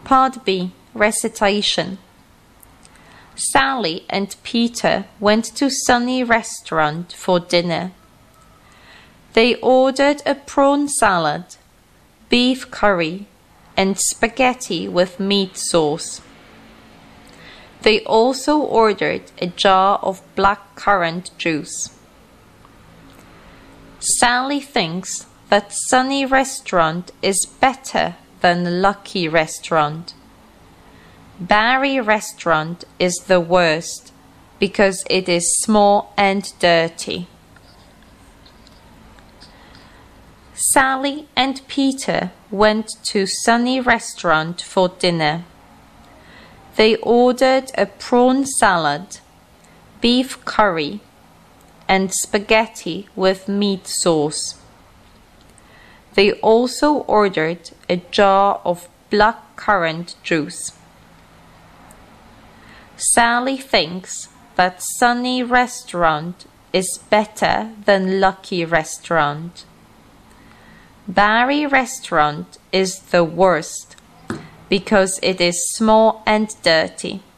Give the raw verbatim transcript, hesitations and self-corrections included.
Part B. Recitation. Sally and Peter went to Sunny Restaurant for dinner. They ordered a prawn salad, beef curry, and spaghetti with meat sauce. They also ordered a jar of blackcurrant juice. Sally thinks that Sunny Restaurant is better than Lucky Restaurant. Barry Restaurant is the worst because it is small and dirty. Sally and Peter went to Sunny Restaurant for dinner. They ordered a prawn salad, beef curry, and spaghetti with meat sauce. They also ordered a jar of blackcurrant juice. Sally thinks that Sunny Restaurant is better than Lucky Restaurant. Barry Restaurant is the worst because it is small and dirty.